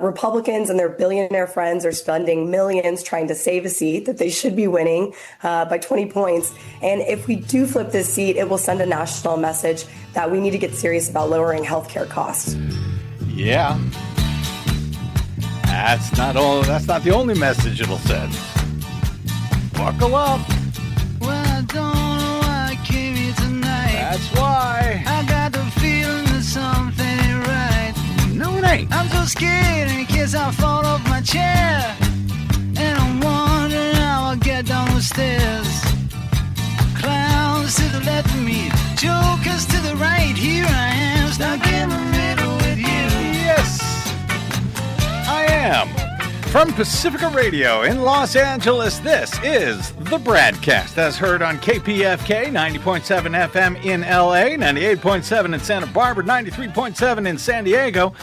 Republicans and their billionaire friends are spending millions trying to save a seat that they should be winning by 20 points. And if we do flip this seat, it will send a national message that we need to get serious about lowering healthcare costs. Yeah. That's not the only message it'll send. Buckle up. Well, I don't know why I came here tonight. That's why. I got the feeling that something ain't right. No, it ain't. I'm so scared in case I fall off my chair. And I'm wondering how I'll get down the stairs. Clowns to the left of me, jokers to the right. Here I am, stuck in the middle with you. Yes, I am. From Pacifica Radio in Los Angeles, this is the BradCast, as heard on KPFK 90.7 FM in LA, 98.7 in Santa Barbara, 93.7 in San Diego,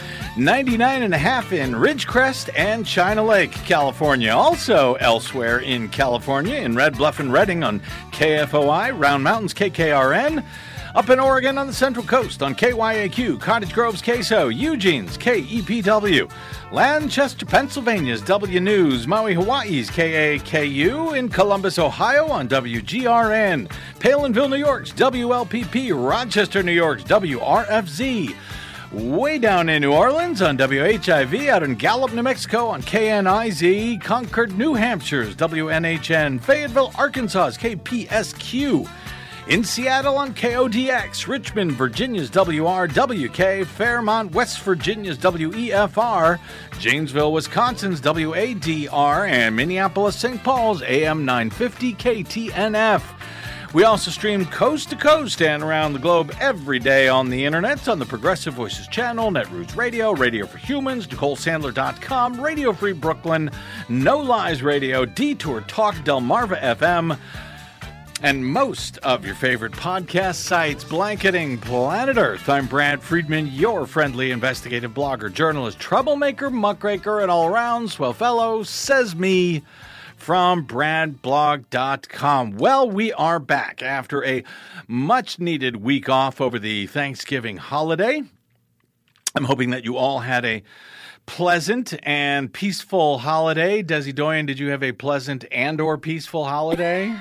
99.5 in Ridgecrest and China Lake, California. Also elsewhere in California, in Red Bluff and Redding on KFOI, Round Mountains KKRN, up in Oregon on the Central Coast on KYAQ, Cottage Grove's KSO, Eugene's KEPW, Lancaster, Pennsylvania's W News, Maui, Hawaii's KAKU, in Columbus, Ohio on WGRN, Palinville, New York's WLPP, Rochester, New York's WRFZ, way down in New Orleans on WHIV, out in Gallup, New Mexico on KNIZ, Concord, New Hampshire's WNHN, Fayetteville, Arkansas's KPSQ, in Seattle on KODX, Richmond, Virginia's WRWK, Fairmont, West Virginia's WEFR, Janesville, Wisconsin's WADR, and Minneapolis, St. Paul's AM 950 KTNF. We also stream coast to coast and around the globe every day on the internet on the Progressive Voices channel, Netroots Radio, Radio for Humans, NicoleSandler.com, Radio Free Brooklyn, No Lies Radio, Detour Talk, Delmarva FM, and most of your favorite podcast sites, blanketing planet Earth. I'm Brad Friedman, your friendly investigative blogger, journalist, troublemaker, muckraker, and all-around swell fellow, says me, from bradblog.com. Well, we are back after a much-needed week off over the Thanksgiving holiday. I'm hoping that you all had a pleasant and peaceful holiday. Desi Doyen, did you have a pleasant and or peaceful holiday?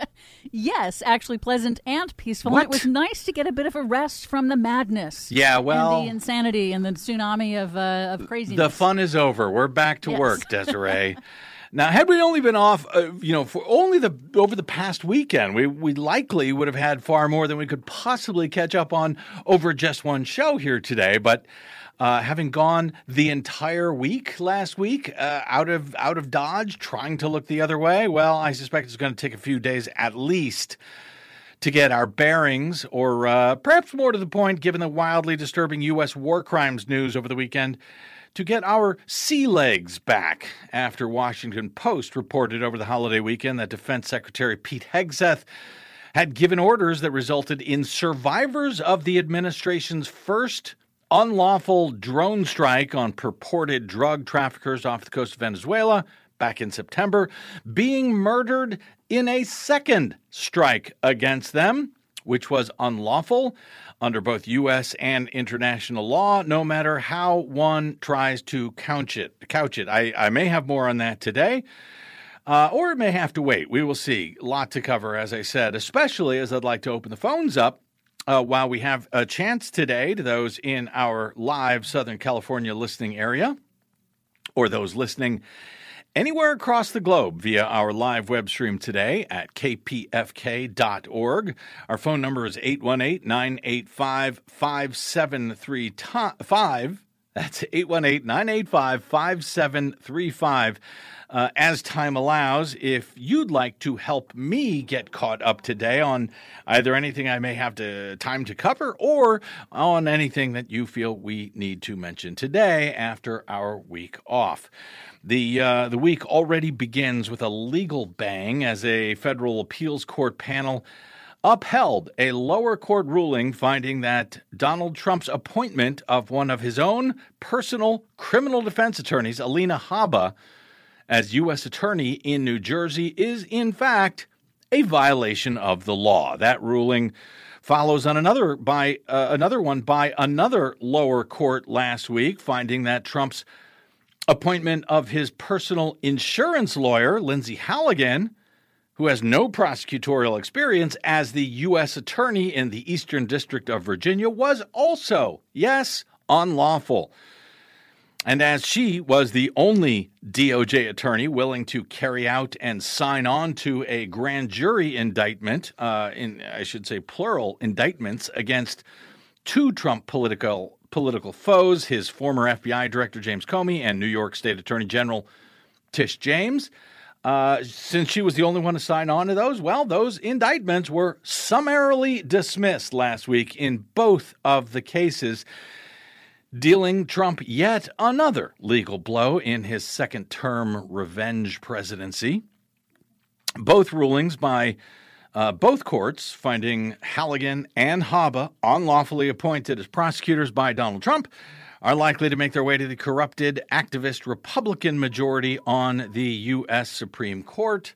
Yes, actually pleasant and peaceful. What? And it was nice to get a bit of a rest from the madness. Yeah, well, and the insanity and the tsunami of craziness. The fun is over. We're back to Yes. work, Desiree. Now, had we only been off, for only over the past weekend, we likely would have had far more than we could possibly catch up on over just one show here today. But having gone the entire week last week out of Dodge, trying to look the other way, well, I suspect it's going to take a few days at least to get our bearings, or perhaps more to the point, given the wildly disturbing U.S. war crimes news over the weekend, to get our sea legs back after Washington Post reported over the holiday weekend that Defense Secretary Pete Hegseth had given orders that resulted in survivors of the administration's first unlawful drone strike on purported drug traffickers off the coast of Venezuela back in September being murdered in a second strike against them, which was unlawful under both U.S. and international law, no matter how one tries to couch it. I may have more on that today, or it may have to wait. We will see. A lot to cover, as I said, especially as I'd like to open the phones up while we have a chance today to those in our live Southern California listening area, or those listening anywhere across the globe via our live web stream today at kpfk.org. Our phone number is 818-985-5735. That's 818-985-5735. As time allows, if you'd like to help me get caught up today on either anything I may have time to cover or on anything that you feel we need to mention today after our week off. The week already begins with a legal bang as a federal appeals court panel upheld a lower court ruling finding that Donald Trump's appointment of one of his own personal criminal defense attorneys, Alina Habba, as U.S. Attorney in New Jersey is, in fact, a violation of the law. That ruling follows on another one by another lower court last week, finding that Trump's appointment of his personal insurance lawyer, Lindsay Halligan, who has no prosecutorial experience as the U.S. attorney in the Eastern District of Virginia, was also, yes, unlawful. And as she was the only DOJ attorney willing to carry out and sign on to a grand jury indictment, plural indictments against two Trump political foes, his former FBI Director James Comey and New York State Attorney General Tish James. Since she was the only one to sign on to those, well, those indictments were summarily dismissed last week in both of the cases, dealing Trump yet another legal blow in his second-term revenge presidency. Both rulings by both courts finding Halligan and Habba unlawfully appointed as prosecutors by Donald Trump are likely to make their way to the corrupted activist Republican majority on the U.S. Supreme Court,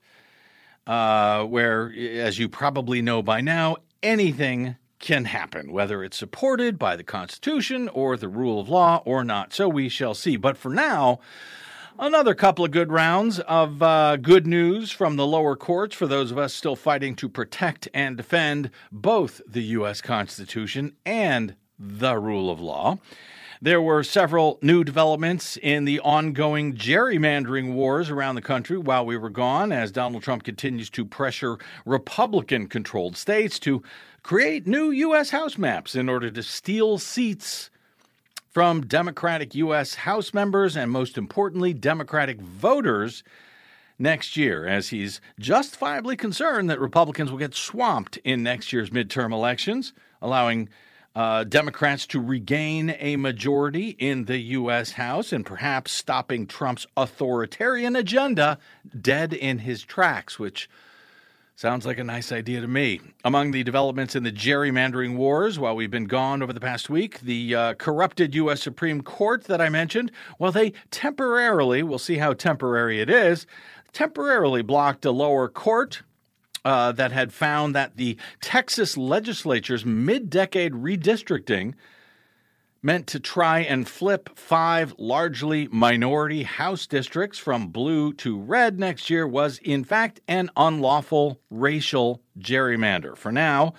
where, as you probably know by now, anything can happen, whether it's supported by the Constitution or the rule of law or not. So we shall see. But for now, another couple of good rounds of good news from the lower courts for those of us still fighting to protect and defend both the U.S. Constitution and the rule of law. There were several new developments in the ongoing gerrymandering wars around the country while we were gone, as Donald Trump continues to pressure Republican-controlled states to create new U.S. House maps in order to steal seats from Democratic U.S. House members and, most importantly, Democratic voters next year, as he's justifiably concerned that Republicans will get swamped in next year's midterm elections, allowing Democrats to regain a majority in the U.S. House and perhaps stopping Trump's authoritarian agenda dead in his tracks, which sounds like a nice idea to me. Among the developments in the gerrymandering wars while we've been gone over the past week, the corrupted U.S. Supreme Court that I mentioned, well, they temporarily, we'll see how temporary it is, temporarily blocked a lower court that had found that the Texas legislature's mid-decade redistricting meant to try and flip 5 largely minority House districts from blue to red next year was, in fact, an unlawful racial gerrymander. For now,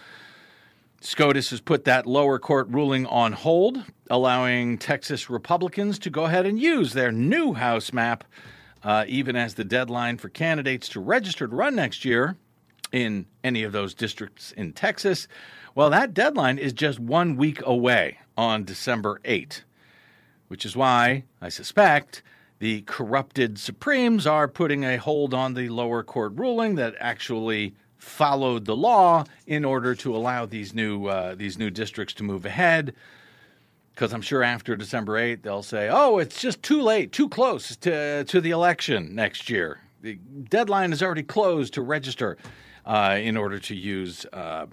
SCOTUS has put that lower court ruling on hold, allowing Texas Republicans to go ahead and use their new House map, even as the deadline for candidates to register to run next year in any of those districts in Texas, well, that deadline is just 1 week away on December 8th, which is why I suspect the corrupted Supremes are putting a hold on the lower court ruling that actually followed the law in order to allow these new districts to move ahead. Because I'm sure after December 8th, they'll say, oh, it's just too late, too close to the election next year. The deadline is already closed to register in order to use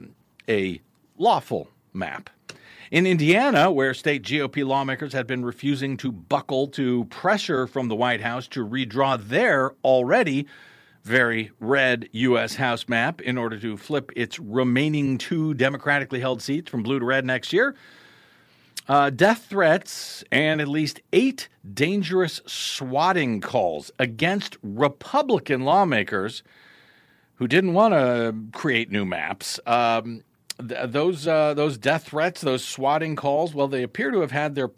a lawful map. In Indiana, where state GOP lawmakers had been refusing to buckle to pressure from the White House to redraw their already very red U.S. House map in order to flip its remaining 2 democratically held seats from blue to red next year, death threats and at least 8 dangerous swatting calls against Republican lawmakers who didn't want to create new maps. Those death threats, those swatting calls, well, they appear to have had their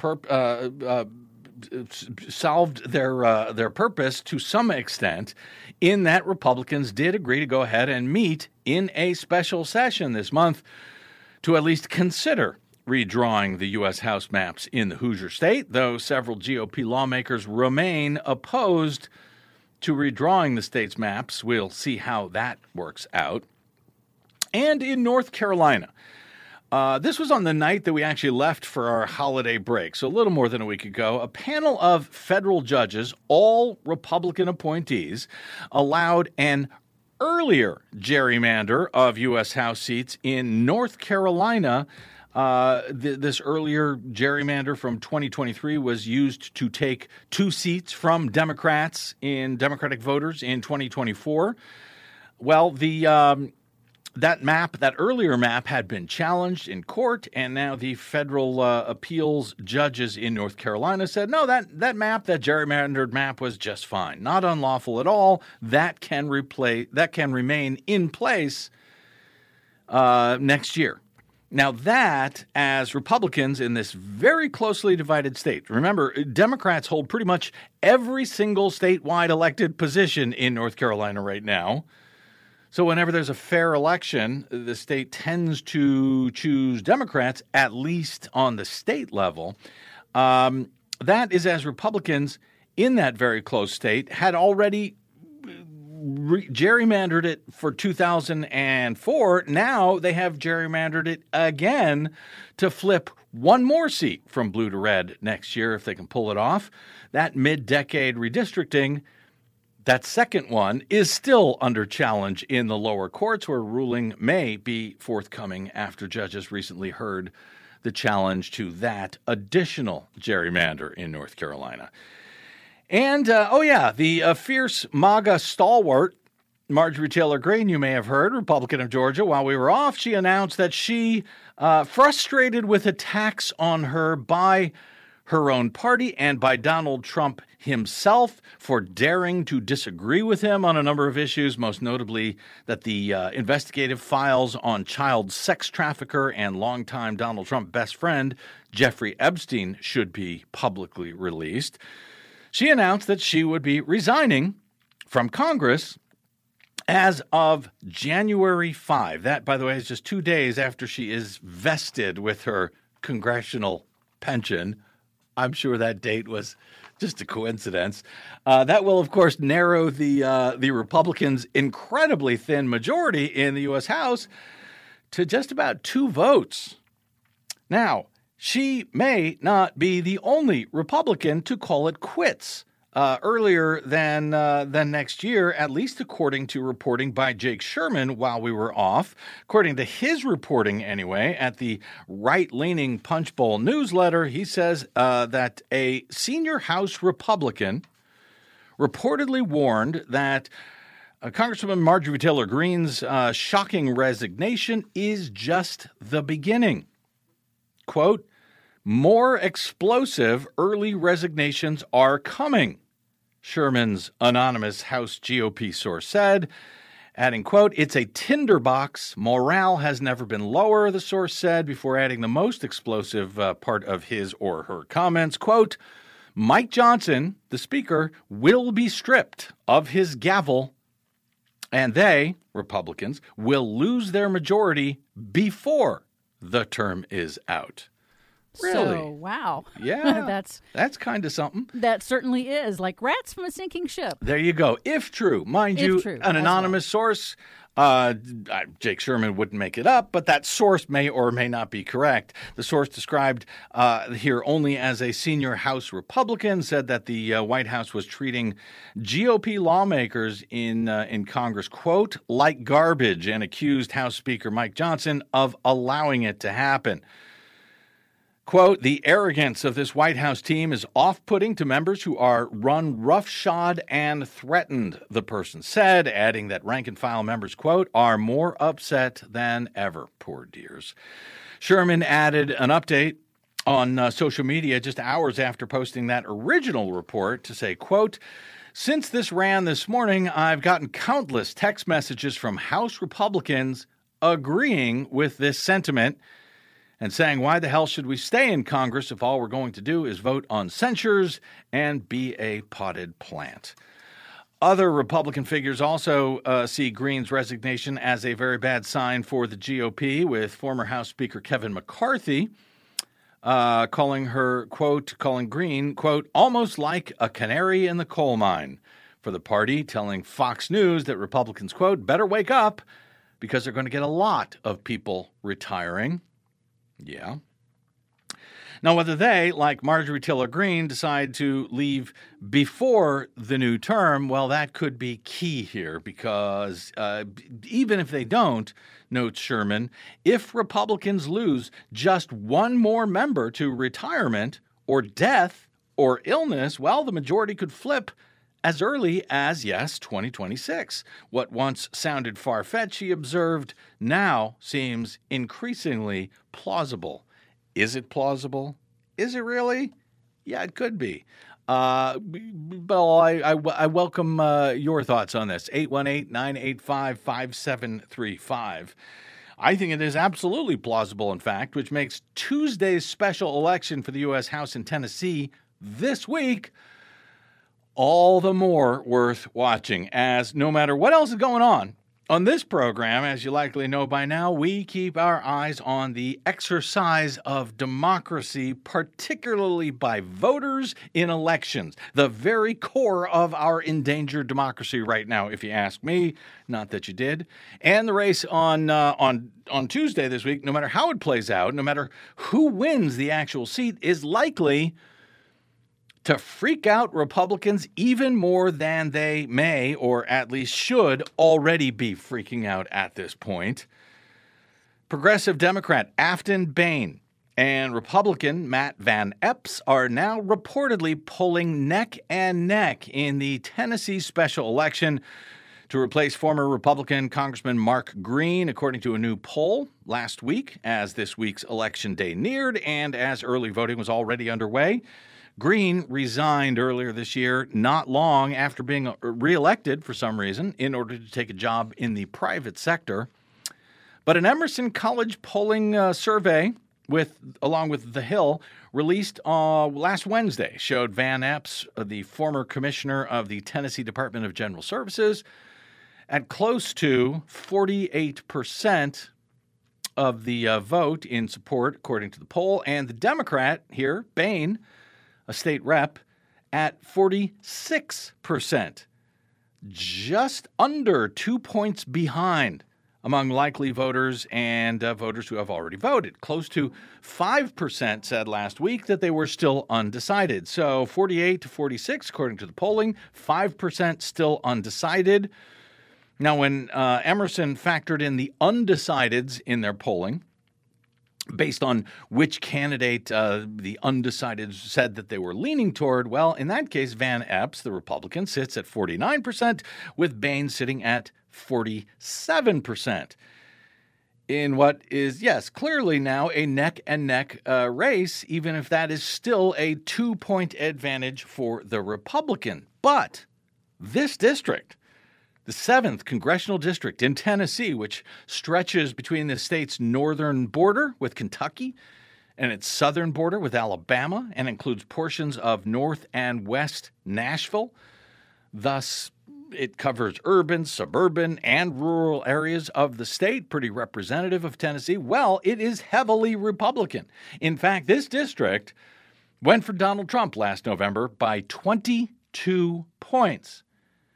solved their purpose to some extent, in that Republicans did agree to go ahead and meet in a special session this month to at least consider redrawing the U.S. House maps in the Hoosier State, though several GOP lawmakers remain opposed to redrawing the state's maps. We'll see how that works out. And in North Carolina, this was on the night that we actually left for our holiday break, so a little more than a week ago, a panel of federal judges, all Republican appointees, allowed an earlier gerrymander of U.S. House seats in North Carolina. This earlier gerrymander from 2023 was used to take 2 seats from Democratic voters in 2024. Well, the That map, that earlier map, had been challenged in court, and now the federal appeals judges in North Carolina said, no, that map, that gerrymandered map, was just fine, not unlawful at all. That can remain in place next year. Now that, as Republicans in this very closely divided state, remember, Democrats hold pretty much every single statewide elected position in North Carolina right now. So whenever there's a fair election, the state tends to choose Democrats, at least on the state level. That is as Republicans in that very close state had already gerrymandered it for 2004. Now they have gerrymandered it again to flip one more seat from blue to red next year if they can pull it off. That mid-decade redistricting, that second one, is still under challenge in the lower courts, where ruling may be forthcoming after judges recently heard the challenge to that additional gerrymander in North Carolina. And, the fierce MAGA stalwart, Marjorie Taylor Greene, you may have heard, Republican of Georgia, while we were off, she announced that she, frustrated with attacks on her by her own party and by Donald Trump himself for daring to disagree with him on a number of issues, most notably that the investigative files on child sex trafficker and longtime Donald Trump best friend Jeffrey Epstein should be publicly released. She announced that she would be resigning from Congress as of January 5. That, by the way, is just 2 days after she is vested with her congressional pension. I'm sure that date was just a coincidence. That will, of course, narrow the Republicans' incredibly thin majority in the U.S. House to just about 2 votes. Now, she may not be the only Republican to call it quits earlier than next year, at least according to reporting by Jake Sherman while we were off. According to his reporting, anyway, at the right-leaning Punchbowl newsletter, he says that a senior House Republican reportedly warned that Congresswoman Marjorie Taylor Greene's shocking resignation is just the beginning. Quote, more explosive early resignations are coming, Sherman's anonymous House GOP source said, adding, quote, it's a tinderbox. Morale has never been lower, the source said, before adding the most explosive part of his or her comments, quote, Mike Johnson, the speaker, will be stripped of his gavel, and they, Republicans, will lose their majority before the term is out. Really? So, wow. Yeah. That's kind of something. That certainly is. Like rats from a sinking ship. There you go. If true. Mind If you, true, an anonymous source, Jake Sherman wouldn't make it up, but that source may or may not be correct. The source described here only as a senior House Republican said that the White House was treating GOP lawmakers in Congress, quote, like garbage, and accused House Speaker Mike Johnson of allowing it to happen. Quote, the arrogance of this White House team is off-putting to members who are run roughshod and threatened, the person said, adding that rank-and-file members, quote, are more upset than ever, poor dears. Sherman added an update on social media just hours after posting that original report to say, quote, since this ran this morning, I've gotten countless text messages from House Republicans agreeing with this sentiment and saying, why the hell should we stay in Congress if all we're going to do is vote on censures and be a potted plant? Other Republican figures also see Greene's resignation as a very bad sign for the GOP, with former House Speaker Kevin McCarthy calling Greene, quote, almost like a canary in the coal mine for the party, telling Fox News that Republicans, quote, better wake up because they're going to get a lot of people retiring. Yeah. Now, whether they, like Marjorie Taylor Greene, decide to leave before the new term, well, that could be key here because even if they don't, notes Sherman, if Republicans lose just one more member to retirement or death or illness, well, the majority could flip as early as, yes, 2026. What once sounded far-fetched, he observed, now seems increasingly plausible. Is it plausible? Is it really? Yeah, it could be. Bill, I welcome your thoughts on this. 818-985-5735. I think it is absolutely plausible, in fact, which makes Tuesday's special election for the U.S. House in Tennessee this week all the more worth watching, as no matter what else is going on this program, as you likely know by now, we keep our eyes on the exercise of democracy, particularly by voters in elections, the very core of our endangered democracy right now, if you ask me. Not that you did. And the race on Tuesday this week, no matter how it plays out, no matter who wins the actual seat, is likely to freak out Republicans even more than they may, or at least should, already be freaking out at this point. Progressive Democrat Afton Bain and Republican Matt Van Epps are now reportedly pulling neck and neck in the Tennessee special election to replace former Republican Congressman Mark Green, according to a new poll last week, as this week's election day neared and as early voting was already underway. Green resigned earlier this year, not long after being reelected for some reason, in order to take a job in the private sector. But an Emerson College polling survey, along with The Hill, released last Wednesday, showed Van Epps, the former commissioner of the Tennessee Department of General Services, at close to 48% of the vote in support, according to the poll, and the Democrat here, Bain, a state rep, at 46%, just under 2 points behind among likely voters and voters who have already voted. Close to 5% said last week that they were still undecided. So 48 to 46, according to the polling, 5% still undecided. Now, when Emerson factored in the undecideds in their polling, based on which candidate the undecided said that they were leaning toward, well, in that case, Van Epps, the Republican, sits at 49%, with Bain sitting at 47%. In what is, yes, clearly now a neck-and-neck race, even if that is still a 2-point advantage for the Republican. But this district, the 7th Congressional District in Tennessee, which stretches between the state's northern border with Kentucky and its southern border with Alabama, and includes portions of North and West Nashville. Thus, it covers urban, suburban, and rural areas of the state, pretty representative of Tennessee. Well, it is heavily Republican. In fact, this district went for Donald Trump last November by 22 points.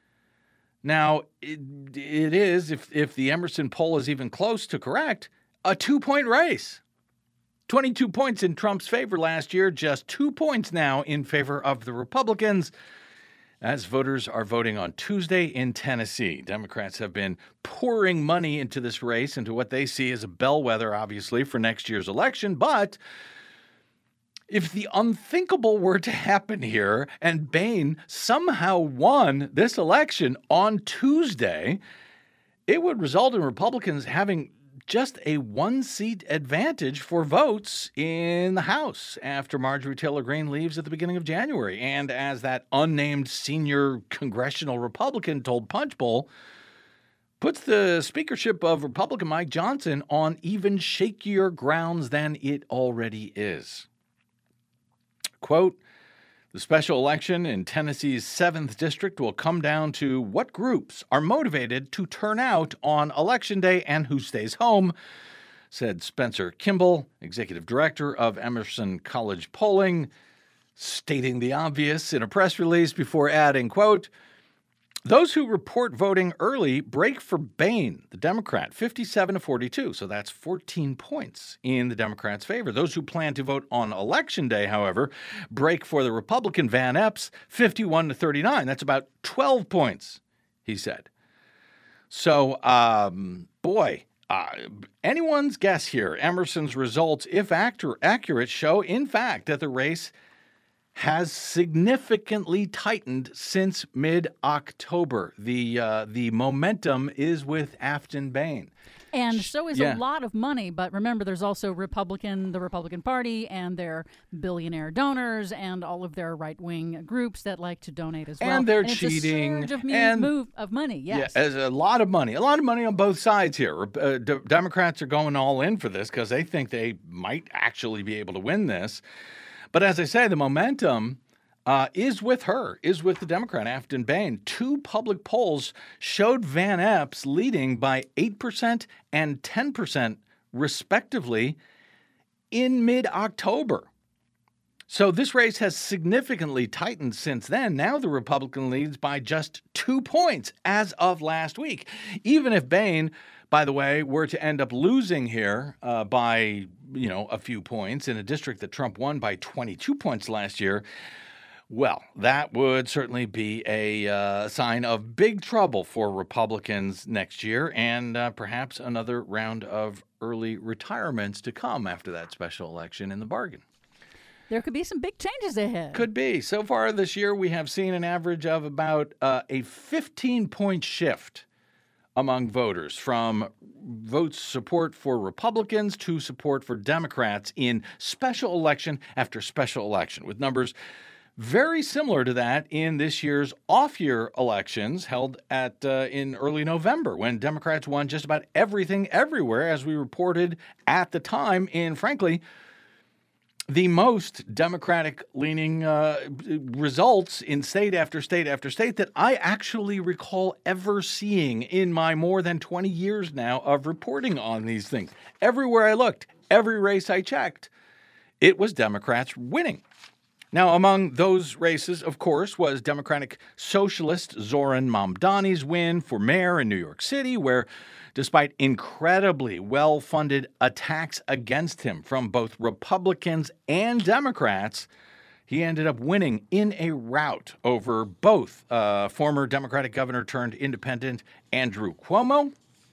Now, it is, if the Emerson poll is even close to correct, a 2-point race. 22 points in Trump's favor last year, just 2 points now in favor of the Republicans, as voters are voting on Tuesday in Tennessee. Democrats have been pouring money into this race, into what they see as a bellwether, obviously, for next year's election, but if the unthinkable were to happen here and Bain somehow won this election on Tuesday, it would result in Republicans having just a 1-seat advantage for votes in the House after Marjorie Taylor Greene leaves at the beginning of January. And as that unnamed senior congressional Republican told Punchbowl, puts the speakership of Republican Mike Johnson on even shakier grounds than it already is. Quote, the special election in Tennessee's 7th district will come down to what groups are motivated to turn out on Election Day and who stays home, said Spencer Kimball, executive director of Emerson College Polling, stating the obvious in a press release before adding, quote, those who report voting early break for Bain, the Democrat, 57-42. So that's 14 points in the Democrats' favor. Those who plan to vote on Election Day, however, break for the Republican Van Epps, 51-39. That's about 12 points, he said. So, anyone's guess here. Emerson's results, if accurate, show, in fact, that the race has significantly tightened since mid-October. The momentum is with Afton Bain. And so is a lot of money. But remember, there's also the Republican Party and their billionaire donors and all of their right-wing groups that like to donate as well. And they're cheating. It's a surge of money, yes. Yeah, a lot of money. A lot of money on both sides here. Democrats are going all in for this because they think they might actually be able to win this. But as I say, the momentum is with the Democrat, Afton Bain. 2 public polls showed Van Epps leading by 8% and 10%, respectively, in mid-October. So this race has significantly tightened since then. Now the Republican leads by just 2 points as of last week. Even if Bain, by the way, were to end up losing here by, a few points in a district that Trump won by 22 points last year, well, that would certainly be a sign of big trouble for Republicans next year and perhaps another round of early retirements to come after that special election in the bargain. There could be some big changes ahead. Could be. So far this year, we have seen an average of about a 15-point shift among voters from votes support for Republicans to support for Democrats in special election after special election, with numbers very similar to that in this year's off-year elections held in early November, when Democrats won just about everything everywhere, as we reported at the time, in, frankly, the most Democratic-leaning results in state after state after state that I actually recall ever seeing in my more than 20 years now of reporting on these things. Everywhere I looked, every race I checked, it was Democrats winning. Now, among those races, of course, was Democratic Socialist Zoran Mamdani's win for mayor in New York City, where, despite incredibly well-funded attacks against him from both Republicans and Democrats, he ended up winning in a rout over both former Democratic governor turned independent Andrew Cuomo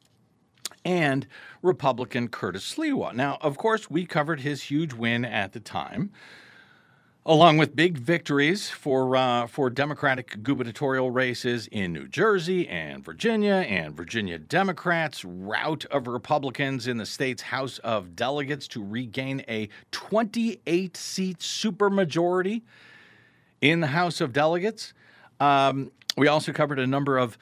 and Republican Curtis Sliwa. Now, of course, we covered his huge win at the time, along with big victories for Democratic gubernatorial races in New Jersey and Virginia Democrats' rout of Republicans in the state's House of Delegates to regain a 28-seat supermajority in the House of Delegates. We also covered a number of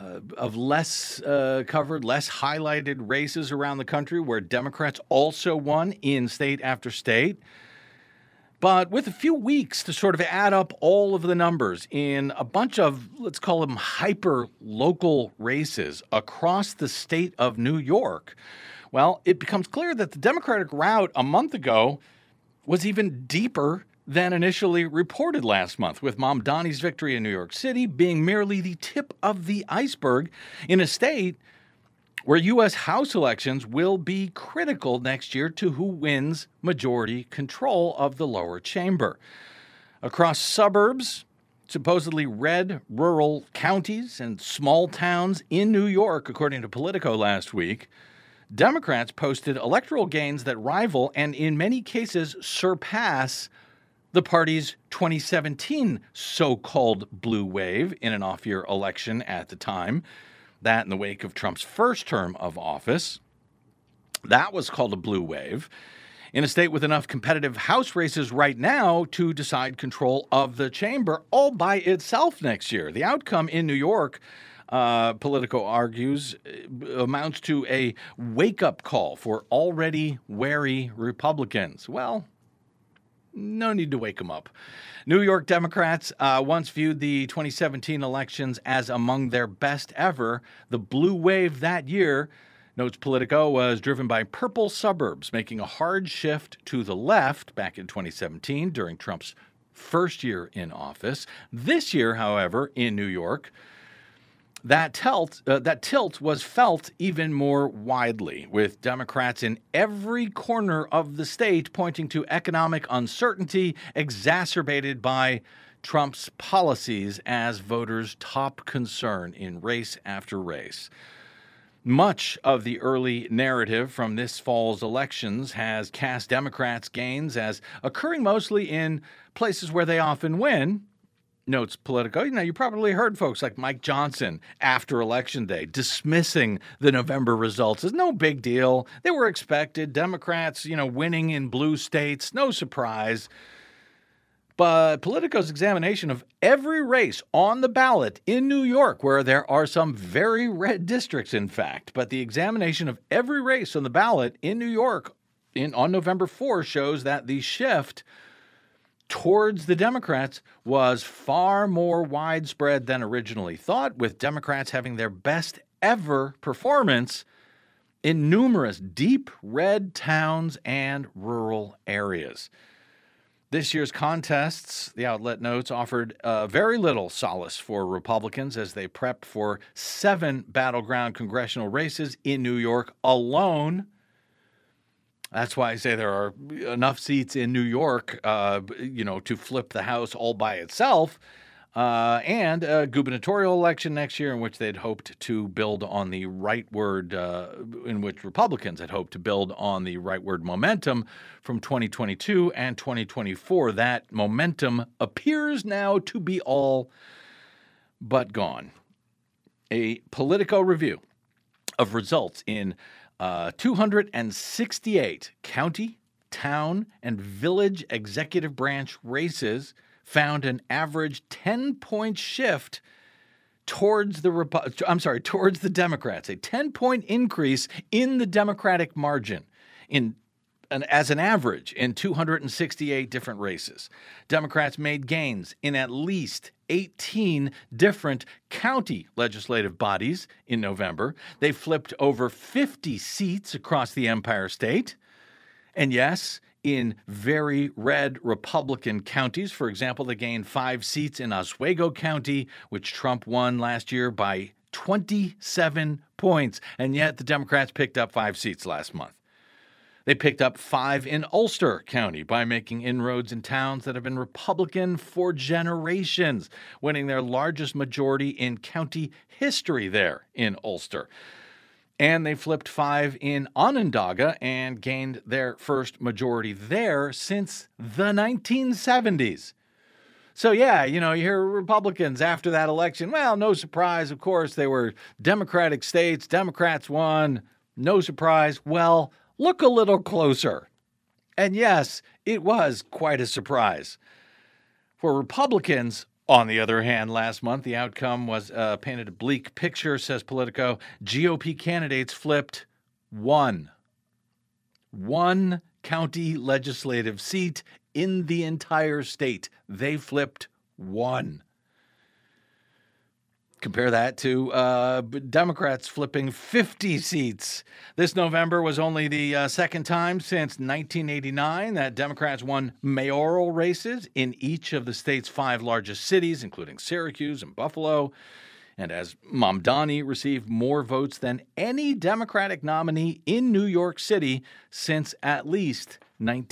less highlighted races around the country where Democrats also won in state after state. But with a few weeks to sort of add up all of the numbers in a bunch of, let's call them hyper-local races across the state of New York, well, it becomes clear that the Democratic rout a month ago was even deeper than initially reported last month, with Mamdani's victory in New York City being merely the tip of the iceberg in a state where U.S. House elections will be critical next year to who wins majority control of the lower chamber. Across suburbs, supposedly red rural counties and small towns in New York, according to Politico last week, Democrats posted electoral gains that rival and in many cases surpass the party's 2017 so-called blue wave in an off-year election at the time. That in the wake of Trump's first term of office. That was called a blue wave in a state with enough competitive House races right now to decide control of the chamber all by itself next year. The outcome in New York, Politico argues, amounts to a wake-up call for already wary Republicans. Well, no need to wake them up. New York Democrats once viewed the 2017 elections as among their best ever. The blue wave that year, notes Politico, was driven by purple suburbs, making a hard shift to the left back in 2017 during Trump's first year in office. This year, however, in New York, that tilt was felt even more widely, with Democrats in every corner of the state pointing to economic uncertainty exacerbated by Trump's policies as voters' top concern in race after race. Much of the early narrative from this fall's elections has cast Democrats' gains as occurring mostly in places where they often win, notes Politico. You probably heard folks like Mike Johnson after Election Day dismissing the November results as no big deal. They were expected. Democrats, winning in blue states, no surprise. But Politico's examination of every race on the ballot in New York, where there are some very red districts, in fact, but the examination of every race on the ballot in New York on November 4 shows that the shift towards the Democrats was far more widespread than originally thought, with Democrats having their best ever performance in numerous deep red towns and rural areas. This year's contests, the outlet notes, offered very little solace for Republicans as they prepped for 7 battleground congressional races in New York alone. That's why I say there are enough seats in New York, to flip the House all by itself, and a gubernatorial election next year in which they'd hoped to build on the rightward, in which Republicans had hoped to build on the rightward momentum from 2022 and 2024. That momentum appears now to be all but gone. A Politico review of results in 268 county, town, and village executive branch races found an average 10-point shift towards the Democrats, a 10-point increase in the Democratic margin as an average in 268 different races. Democrats made gains in at least 18 different county legislative bodies in November. They flipped over 50 seats across the Empire State. And yes, in very red Republican counties, for example, they gained 5 seats in Oswego County, which Trump won last year by 27 points. And yet the Democrats picked up 5 seats last month. They picked up 5 in Ulster County by making inroads in towns that have been Republican for generations, winning their largest majority in county history there in Ulster. And they flipped 5 in Onondaga and gained their first majority there since the 1970s. So, yeah, you hear Republicans after that election. Well, no surprise, of course, they were Democratic states. Democrats won. No surprise. Well, look a little closer. And yes, it was quite a surprise. For Republicans, on the other hand, last month, the outcome was painted a bleak picture, says Politico. GOP candidates flipped one county legislative seat in the entire state. They flipped 1. Compare that to Democrats flipping 50 seats. This November was only the second time since 1989 that Democrats won mayoral races in each of the state's 5 largest cities, including Syracuse and Buffalo. And as Mamdani received more votes than any Democratic nominee in New York City since at least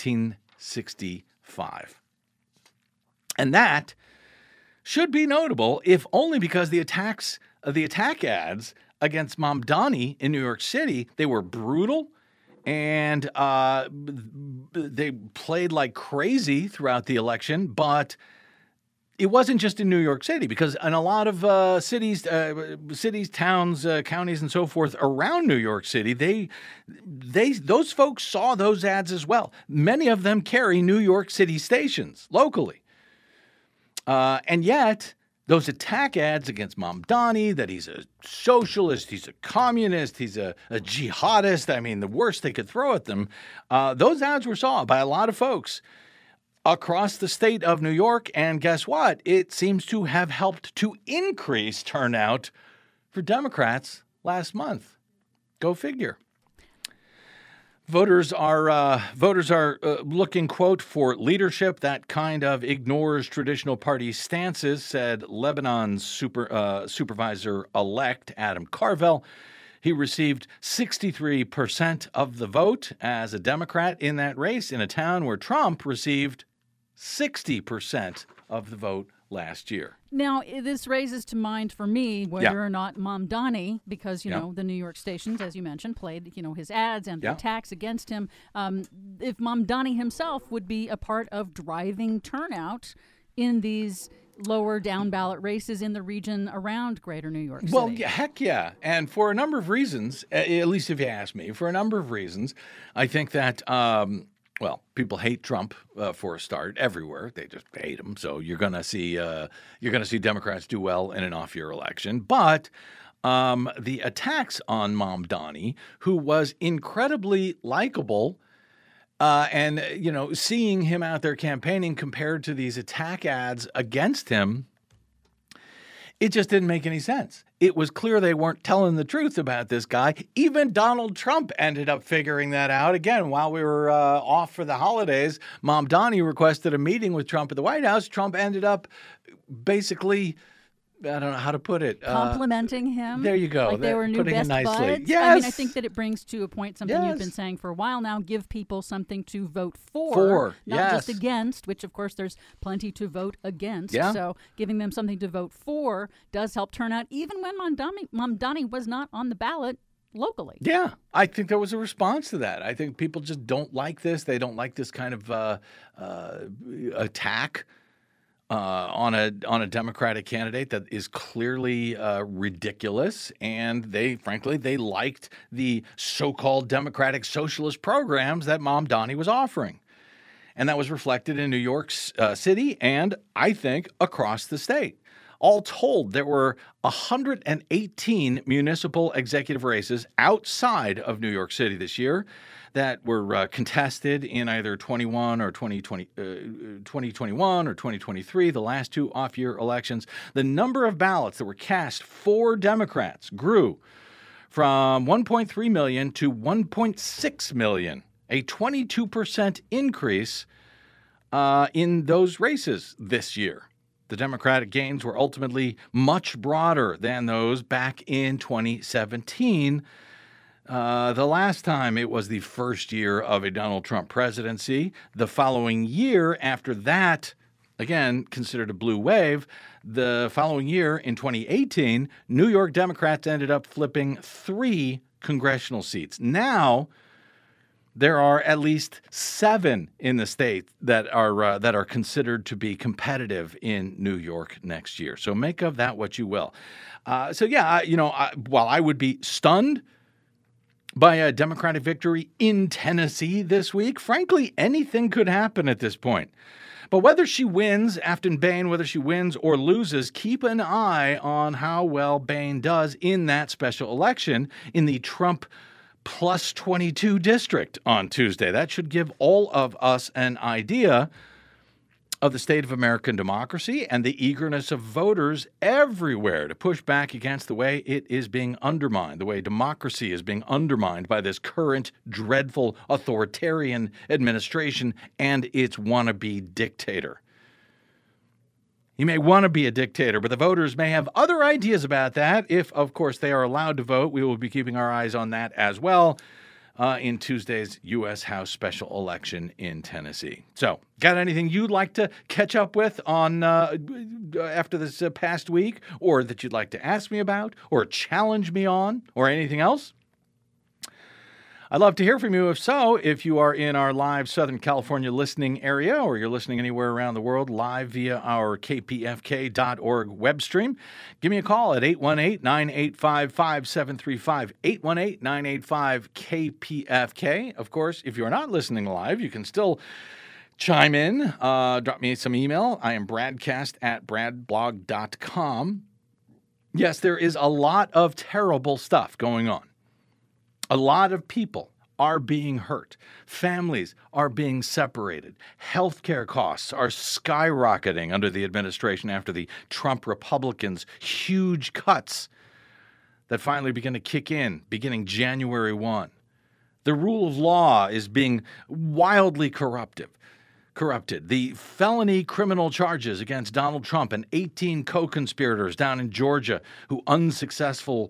1965. And that should be notable, if only because the attack ads against Mamdani in New York City, they were brutal and they played like crazy throughout the election. But it wasn't just in New York City, because in a lot of cities, towns, counties, and so forth around New York City, those folks saw those ads as well. Many of them carry New York City stations locally. And yet, those attack ads against Mamdani, that he's a socialist, he's a communist, he's a jihadist, I mean, the worst they could throw at them, those ads were saw by a lot of folks across the state of New York. And guess what? It seems to have helped to increase turnout for Democrats last month. Go figure. Voters are looking, quote, for leadership that kind of ignores traditional party stances, said Lebanon's supervisor-elect Adam Carvel. He received 63% of the vote as a Democrat in that race in a town where Trump received 60% of the vote last year. Now, this raises to mind for me whether or not Mamdani, because, you know, the New York stations, as you mentioned, played, his ads and the attacks against him, if Mamdani himself would be a part of driving turnout in these lower down ballot races in the region around greater New York City. Well, heck yeah. And for a number of reasons, at least if you ask me, for a number of reasons, I think that well, people hate Trump for a start everywhere. They just hate him. So you're gonna see Democrats do well in an off-year election. But the attacks on Mamdani, who was incredibly likable, and seeing him out there campaigning compared to these attack ads against him, it just didn't make any sense. It was clear they weren't telling the truth about this guy. Even Donald Trump ended up figuring that out. Again, while we were off for the holidays, Mamdani requested a meeting with Trump at the White House. Trump ended up basically, I don't know how to put it. Complimenting him. There you go. Like they were new best buds. Yes. I mean, I think that it brings to a point something you've been saying for a while now. Give people something to vote for. Not just against, which, of course, there's plenty to vote against. Yeah. So giving them something to vote for does help turn out, even when Mamdani was not on the ballot locally. Yeah, I think there was a response to that. I think people just don't like this. They don't like this kind of attack on a Democratic candidate that is clearly ridiculous, and they liked the so-called Democratic socialist programs that Mamdani was offering, and that was reflected in New York City and I think across the state. All told, there were 118 municipal executive races outside of New York City this year that were contested in either 2021 or 2023, the last two off-year elections. The number of ballots that were cast for Democrats grew from 1.3 million to 1.6 million, a 22% increase in those races this year. The Democratic gains were ultimately much broader than those back in 2017. The last time it was the first year of a Donald Trump presidency. The following year after that, again, considered a blue wave, the following year in 2018, New York Democrats ended up flipping 3 congressional seats. Now, there are at least 7 in the state that are considered to be competitive in New York next year. So make of that what you will. While I would be stunned by a Democratic victory in Tennessee this week, frankly, anything could happen at this point. But whether she wins, Afton Bain, whether she wins or loses, keep an eye on how well Bain does in that special election in the Trump plus 22 district on Tuesday. That should give all of us an idea of the state of American democracy and the eagerness of voters everywhere to push back against the way it is being undermined, the way democracy is being undermined by this current dreadful authoritarian administration and its wannabe dictator. You may want to be a dictator, but the voters may have other ideas about that. If, of course, they are allowed to vote, we will be keeping our eyes on that as well in Tuesday's U.S. House special election in Tennessee. So, got anything you'd like to catch up with on after this past week, or that you'd like to ask me about, or challenge me on, or anything else? I'd love to hear from you. If so, if you are in our live Southern California listening area, or you're listening anywhere around the world live via our kpfk.org web stream, give me a call at 818-985-5735, 818-985-KPFK. Of course, if you're not listening live, you can still chime in, drop me some email. I am bradcast@bradblog.com. Yes, there is a lot of terrible stuff going on. A lot of people are being hurt. Families are being separated. Healthcare costs are skyrocketing under the administration after the Trump Republicans' huge cuts that finally begin to kick in beginning January 1. The rule of law is being wildly corrupted. corrupted. The felony criminal charges against Donald Trump and 18 co-conspirators down in Georgia who unsuccessfully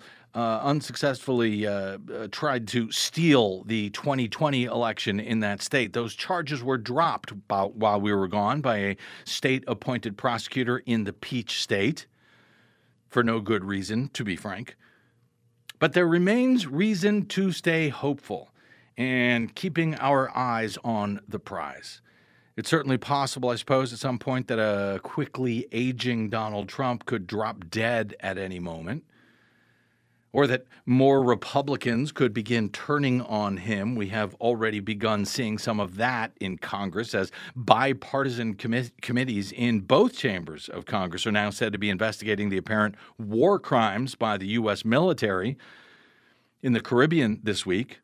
tried to steal the 2020 election in that state. Those charges were dropped while we were gone by a state-appointed prosecutor in the Peach State, for no good reason, to be frank. But there remains reason to stay hopeful and keeping our eyes on the prize. It's certainly possible, I suppose, at some point that a quickly aging Donald Trump could drop dead at any moment, or that more Republicans could begin turning on him. We have already begun seeing some of that in Congress, as bipartisan committees in both chambers of Congress are now said to be investigating the apparent war crimes by the U.S. military in the Caribbean this week.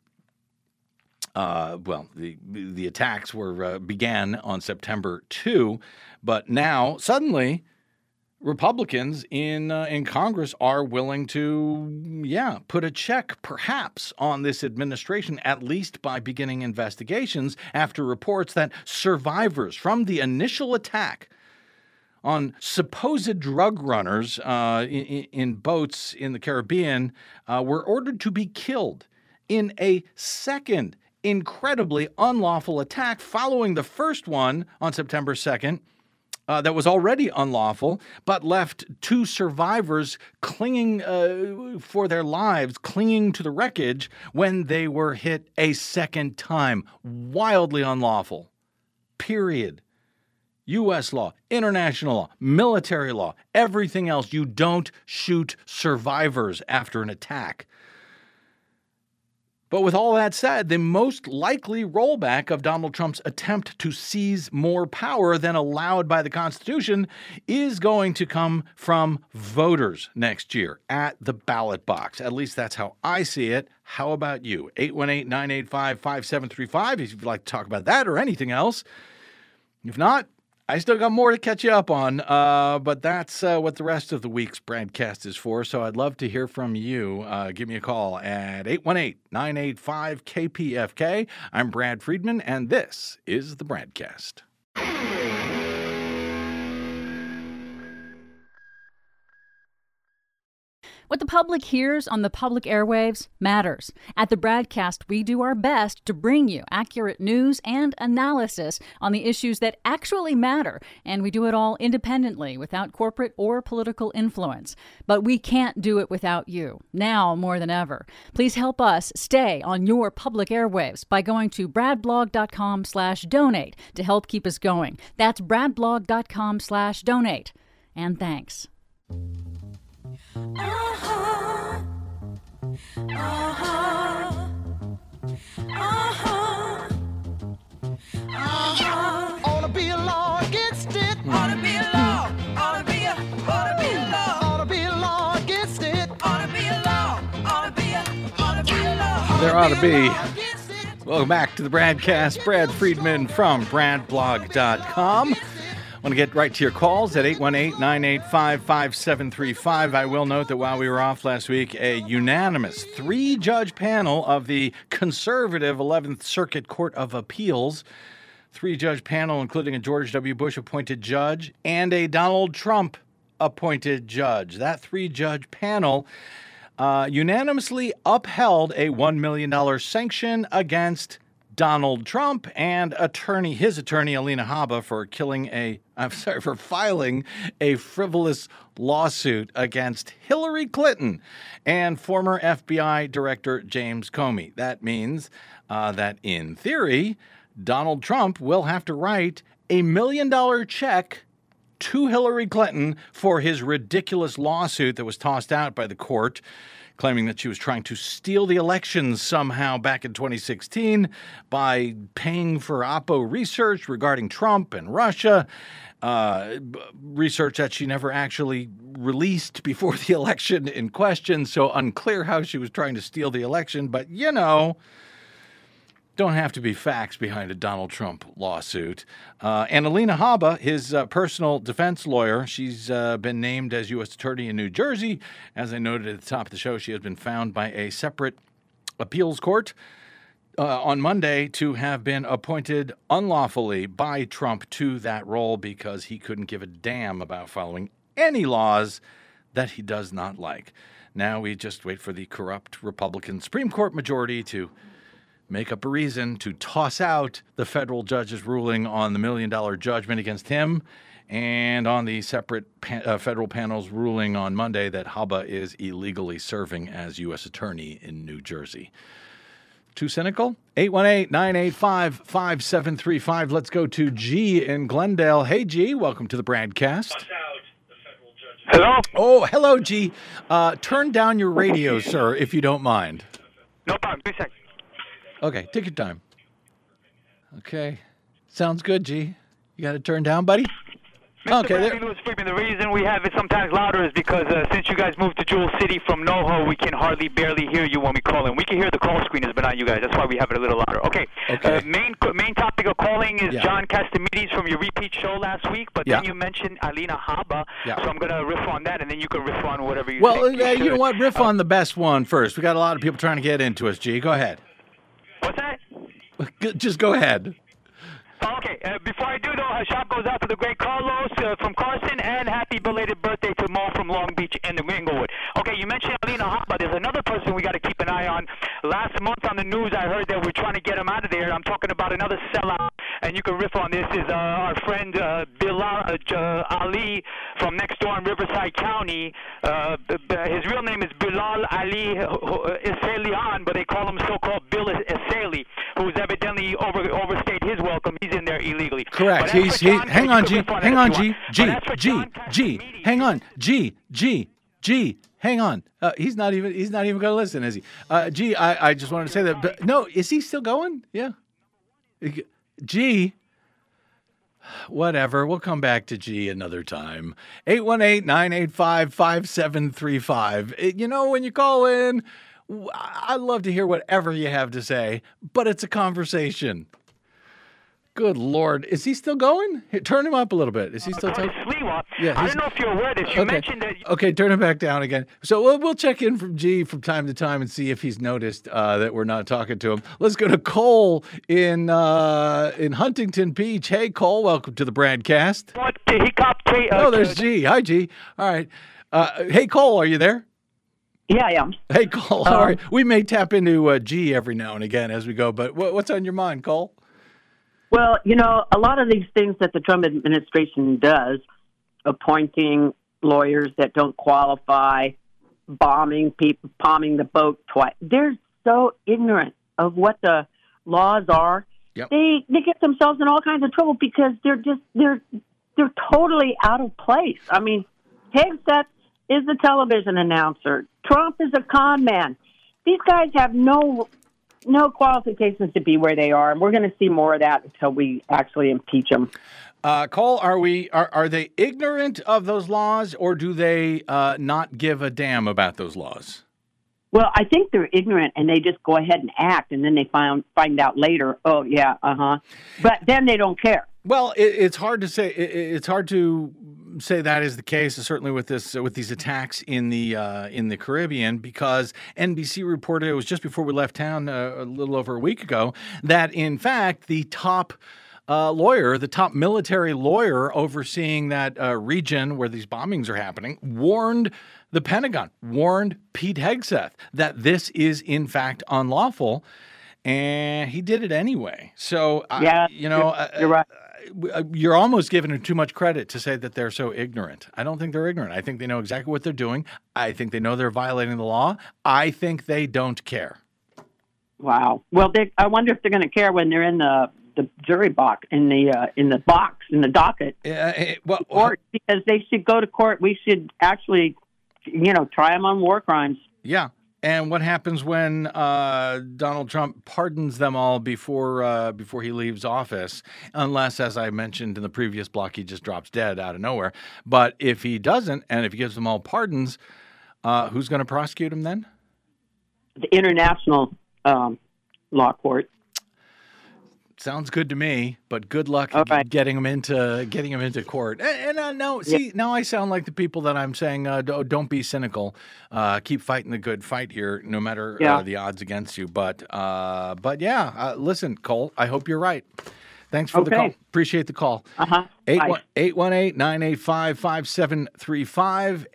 The attacks began on September 2, but now suddenly Republicans in Congress are willing to, put a check perhaps on this administration, at least by beginning investigations after reports that survivors from the initial attack on supposed drug runners in boats in the Caribbean were ordered to be killed in a second incredibly unlawful attack following the first one on September 2nd that was already unlawful, but left two survivors clinging for their lives, clinging to the wreckage when they were hit a second time. Wildly unlawful. Period. U.S. law, international law, military law, everything else. You don't shoot survivors after an attack. But with all that said, the most likely rollback of Donald Trump's attempt to seize more power than allowed by the Constitution is going to come from voters next year at the ballot box. At least that's how I see it. How about you? 818-985-5735 if you'd like to talk about that or anything else. If not, I still got more to catch you up on, but that's what the rest of the week's broadcast is for, so I'd love to hear from you. Give me a call at 818-985-KPFK. I'm Brad Friedman, and this is the Bradcast. What the public hears on the public airwaves matters. At the Bradcast, we do our best to bring you accurate news and analysis on the issues that actually matter, and we do it all independently, without corporate or political influence. But we can't do it without you, now more than ever. Please help us stay on your public airwaves by going to bradblog.com/donate to help keep us going. That's bradblog.com/donate. And thanks. Uh-huh. Uh-huh. Uh-huh. Uh-huh. Ought to be a law against it. Ought to be a law. Ought to be a law. Ought to be a law against it. Ought to be a law. Ought to be a law. There ought to be. Welcome back to the Bradcast. Brad Friedman from bradblog.com. I want to get right to your calls at 818-985-5735. I will note that while we were off last week, a unanimous 3-judge panel of the conservative 11th Circuit Court of Appeals, 3-judge panel including a George W. Bush appointed judge and a Donald Trump appointed judge. That 3-judge panel unanimously upheld a $1 million sanction against Donald Trump and his attorney, Alina Habba, for filing a frivolous lawsuit against Hillary Clinton and former FBI Director James Comey. That means that, in theory, Donald Trump will have to write a $1 million check to Hillary Clinton for his ridiculous lawsuit that was tossed out by the court, claiming that she was trying to steal the elections somehow back in 2016 by paying for Oppo research regarding Trump and Russia, research that she never actually released before the election in question, so unclear how she was trying to steal the election. But, don't have to be facts behind a Donald Trump lawsuit. And Alina Habba, his personal defense lawyer, she's been named as U.S. Attorney in New Jersey. As I noted at the top of the show, she has been found by a separate appeals court on Monday to have been appointed unlawfully by Trump to that role because he couldn't give a damn about following any laws that he does not like. Now we just wait for the corrupt Republican Supreme Court majority to make up a reason to toss out the federal judge's ruling on the $1 million judgment against him and on the separate federal panel's ruling on Monday that Habba is illegally serving as U.S. attorney in New Jersey. Too cynical? 818-985-5735. Let's go to G in Glendale. Hey, G, welcome to the Bradcast. Hello? Oh, hello, G. Turn down your radio, sir, if you don't mind. No problem. 2 seconds. Okay, take your time. Okay. Sounds good, G. You got it turned down, buddy? Okay. Louis Friedman, the reason we have it sometimes louder is because since you guys moved to Jewel City from NoHo, we can barely hear you when we call in. We can hear the call screeners, but not you guys. That's why we have it a little louder. Okay. Main topic of calling is John Castimedes from your repeat show last week, but then you mentioned Alina Habba, so I'm going to riff on that, and then you can riff on whatever you think. Well, you know what? Riff on the best one first. We got a lot of people trying to get into us, G. Go ahead. What's that? Just go ahead. Okay, before I do, though, a shout goes out to the great Carlos from Carson, and happy belated birthday to Mo from Long Beach and Inglewood. Okay, you mentioned Alina Habba. There's another person we got to keep an eye on. Last month on the news, I heard that we're trying to get him out of there. I'm talking about another sellout, and you can riff on this, is our friend Bilal Ali from next door in Riverside County. His real name is Bilal Ali Isalian, but they call him so-called Bill Isali, who's evidently overstayed his welcome. He's in there illegally. Correct. Hang on, G. Hang on, G. Hang on, G. Hang on. He's not even going to listen, is he? G. I just wanted to say that. But no, is he still going? Yeah. G. Whatever. We'll come back to G another time. 818-985-5735. You know, when you call in, I'd love to hear whatever you have to say, but it's a conversation. Good Lord. Is he still going? Turn him up a little bit. Is he still talking? Yeah, I don't know if you're aware of this. You mentioned that... Okay, turn him back down again. So we'll check in from G from time to time and see if he's noticed that we're not talking to him. Let's go to Cole in Huntington Beach. Hey, Cole, welcome to the Bradcast. Oh, there's G. Hi, G. All right. Hey, Cole, are you there? Yeah, I am. Hey, Cole. All right. We may tap into G every now and again as we go, but what's on your mind, Cole? Well, you know, a lot of these things that the Trump administration does, appointing lawyers that don't qualify, bombing people, palming the boat twice, they're so ignorant of what the laws are. Yep. They get themselves in all kinds of trouble because they're totally out of place. I mean, Hegseth is a television announcer. Trump is a con man. These guys have no qualifications to be where they are, and we're going to see more of that until we actually impeach them. Cole, are they ignorant of those laws, or do they not give a damn about those laws? Well, I think they're ignorant, and they just go ahead and act, and then they find out later, oh, yeah, But then they don't care. Well, it's hard to say. It's hard to say that is the case, certainly with these attacks in the Caribbean, because NBC reported, it was just before we left town a little over a week ago, that in fact the top lawyer, the top military lawyer overseeing that region where these bombings are happening, warned the Pentagon, warned Pete Hegseth that this is in fact unlawful, and he did it anyway. So yeah, you're right. You're almost giving them too much credit to say that they're so ignorant. I don't think they're ignorant. I think they know exactly what they're doing. I think they know they're violating the law. I think they don't care. Wow. Well, I wonder if they're going to care when they're in the jury box, in the docket. Court, because they should go to court. We should actually, try them on war crimes. Yeah. And what happens when Donald Trump pardons them all before he leaves office? Unless, as I mentioned in the previous block, he just drops dead out of nowhere. But if he doesn't, and if he gives them all pardons, who's going to prosecute him then? The International Law Court. Sounds good to me, but good luck getting him into court. And now I sound like the people that I'm saying don't be cynical. Keep fighting the good fight here, no matter the odds against you. But listen, Cole, I hope you're right. Thanks for the call. Appreciate the call. 818-985-5735.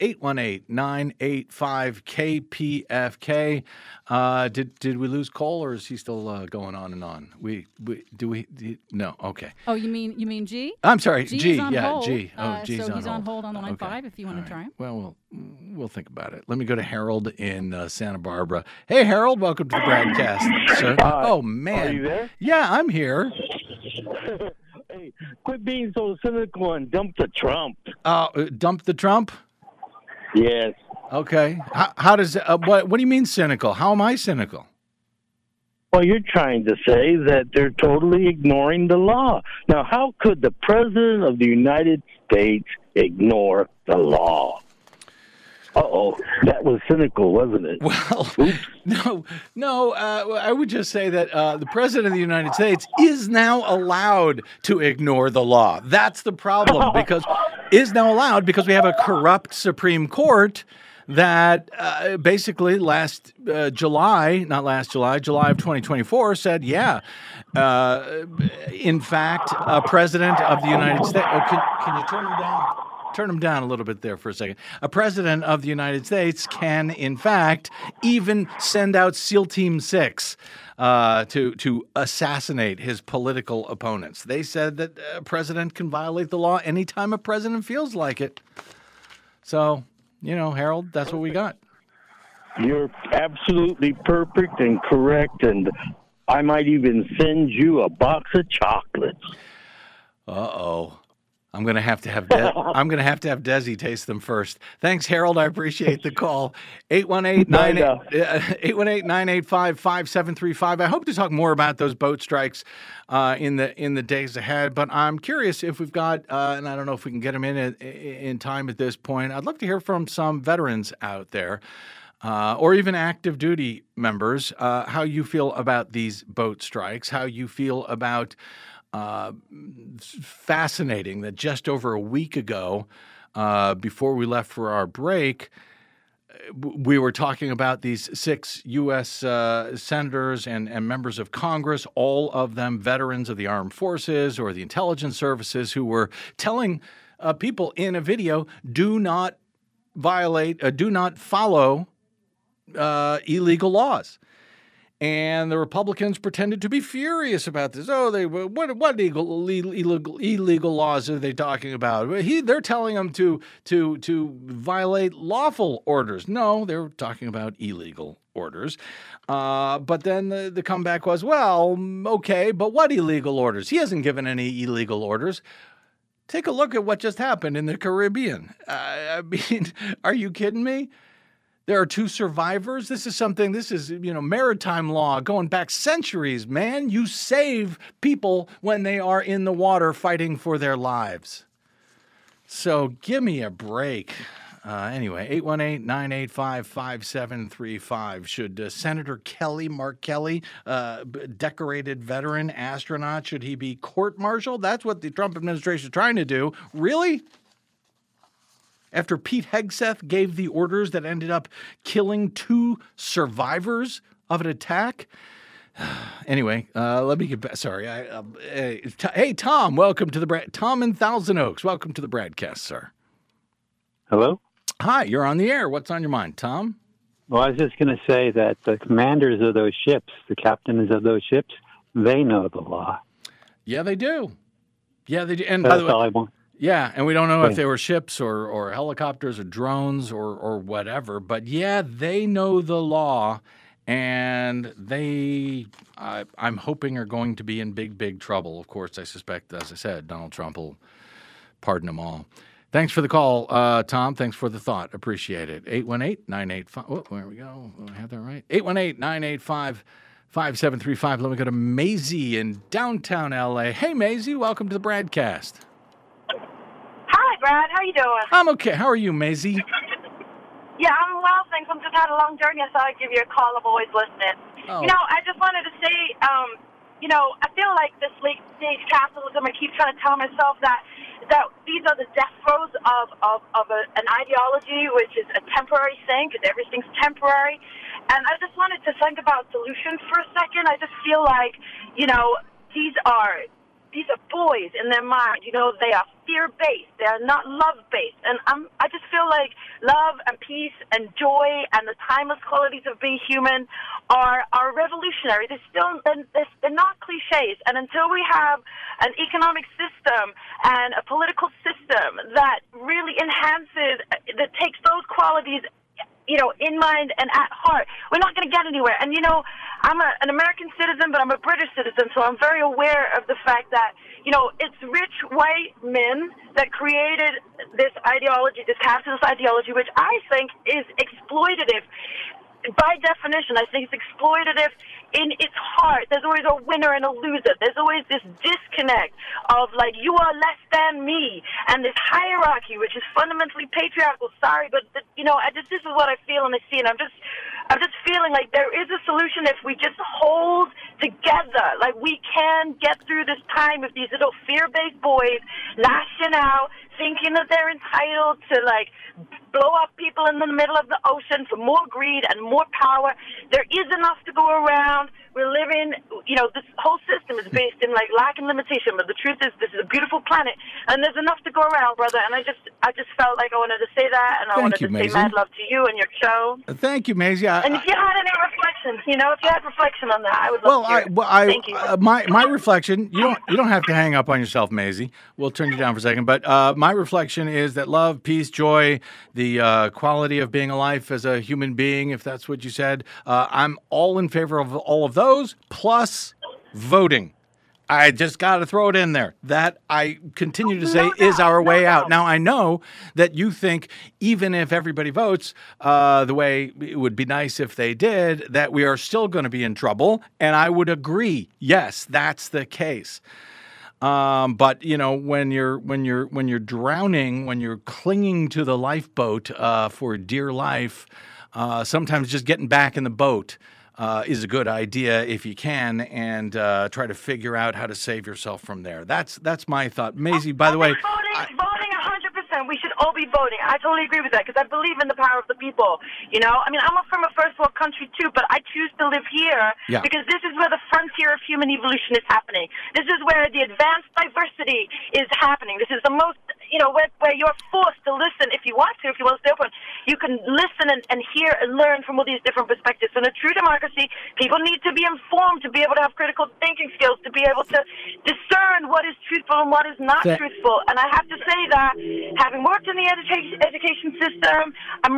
818-985-KPFK. Did we lose Cole, or is he still going on and on? No. Okay. Oh, you mean G? I'm sorry, G. On hold. G. Oh, G's so on he's hold. On hold on line 5 if you want to try him. Well, we'll think about it. Let me go to Harold in Santa Barbara. Hey, Harold, welcome to the broadcast, sir. Oh man. Are you there? Yeah, I'm here. Hey, quit being so cynical and dump the Trump. Dump the Trump? Yes. Okay. How does what do you mean cynical? How am I cynical? Well, you're trying to say that they're totally ignoring the law. Now, how could the President of the United States ignore the law? Uh-oh, that was cynical, wasn't it? Well, no. I would just say that the President of the United States is now allowed to ignore the law. That's the problem, because we have a corrupt Supreme Court that basically July of 2024 said, in fact, a President of the United States. Oh, can you turn him down? Turn him down a little bit there for a second. A president of the United States can, in fact, even send out SEAL Team 6 to assassinate his political opponents. They said that a president can violate the law anytime a president feels like it. So, Harold, that's what we got. You're absolutely perfect and correct, and I might even send you a box of chocolates. Uh-oh. I'm going to have to have Desi taste them first. Thanks, Harold. I appreciate the call. 818-985-5735. I hope to talk more about those boat strikes in the days ahead, but I'm curious if we've got, and I don't know if we can get them in time at this point. I'd love to hear from some veterans out there, or even active duty members, how you feel about these boat strikes, how you feel about fascinating that just over a week ago, before we left for our break, we were talking about these 6 U.S. senators and members of Congress, all of them veterans of the armed forces or the intelligence services, who were telling people in a video, do not follow illegal laws. And the Republicans pretended to be furious about this. Oh, what illegal laws are they talking about? They're telling them to violate lawful orders. No, they're talking about illegal orders. But then the comeback was, well, okay, but what illegal orders? He hasn't given any illegal orders. Take a look at what just happened in the Caribbean. I mean, are you kidding me? There are 2 survivors. This is maritime law going back centuries, man. You save people when they are in the water fighting for their lives. So give me a break. Anyway, 818-985-5735. Should Senator Mark Kelly, decorated veteran astronaut, should he be court-martialed? That's what the Trump administration is trying to do. Really? After Pete Hegseth gave the orders that ended up killing 2 survivors of an attack? Anyway, let me get back. Sorry. Hey, Tom, welcome to the Tom in Thousand Oaks. Welcome to the broadcast, sir. Hello? Hi, you're on the air. What's on your mind, Tom? Well, I was just going to say that the commanders of those ships, the captains of those ships, they know the law. Yeah, they do. Yeah, they do. And that's by the way, all I want. Yeah, and we don't know if they were ships or helicopters or drones or whatever, but yeah, they know the law, and they, I'm hoping, are going to be in big trouble. Of course, I suspect, as I said, Donald Trump will pardon them all. Thanks for the call, Tom. Thanks for the thought. Appreciate it. 818-985. Oh, there we go. I have that right. 818-985-5735. Let me go to Maisie in downtown L.A. Hey, Maisie, welcome to the broadcast. Hi, Brad. How you doing? I'm okay. How are you, Maisie? Yeah, I'm well, thanks. I've just had a long journey. I thought I'd give you a call. I'm always listening. Oh. I just wanted to say, I feel like this late-stage capitalism, I keep trying to tell myself that these are the death throes of an ideology, which is a temporary thing, because everything's temporary. And I just wanted to think about solutions for a second. I just feel like, these are boys in their mind. They are fear-based. They are not love-based. And I just feel like love and peace and joy and the timeless qualities of being human are revolutionary. They're not cliches. And until we have an economic system and a political system that really enhances, that takes those qualities in mind and at heart, we're not going to get anywhere. And, I'm an American citizen, but I'm a British citizen, so I'm very aware of the fact that, it's rich white men that created this ideology, this capitalist ideology, which I think is exploitative. By definition, I think it's exploitative in its heart. There's always a winner and a loser. There's always this disconnect of, like, you are less than me, and this hierarchy, which is fundamentally patriarchal. Sorry, but, this is what I feel and I see, and I'm just feeling like there is a solution if we just hold together. Like, we can get through this time of these little fear-based boys lashing out, thinking that they're entitled to, like, blow up people in the middle of the ocean for more greed and more power. There is enough to go around. We're living, this whole system is based in, like, lack and limitation, but the truth is this is a beautiful planet, and there's enough to go around, brother, and I just felt like I wanted to say that, and I wanted to say mad love to you and your show. Thank you, Maisie. And if you had any reflections, if you had reflection on that, I would love to hear it. Thank you. My reflection, you don't have to hang up on yourself, Maisie. We'll turn you down for a second, but my reflection is that love, peace, joy, the quality of being alive as a human being, if that's what you said, I'm all in favor of all of those, plus voting. I just got to throw it in there. That, I continue to say, is our way out. Now, I know that you think even if everybody votes the way it would be nice if they did, that we are still going to be in trouble. And I would agree. Yes, that's the case. But when you're drowning, when you're clinging to the lifeboat for dear life, sometimes just getting back in the boat is a good idea if you can, and try to figure out how to save yourself from there. That's my thought. Maisie, by the way, voting 100%. We should all be voting. I totally agree with that because I believe in the power of the people. I'm from a first world country too, but I choose to live here because this is where the frontier of human evolution is happening. This is where the advanced diversity is happening. This is the most, where you're forced to listen if you want to stay open. You can listen and hear and learn from all these different perspectives. In a true democracy, people need to be informed to be able to have critical thinking skills, to be able to discern what is truthful and what is not truthful. And I have to say that, having worked in the education system,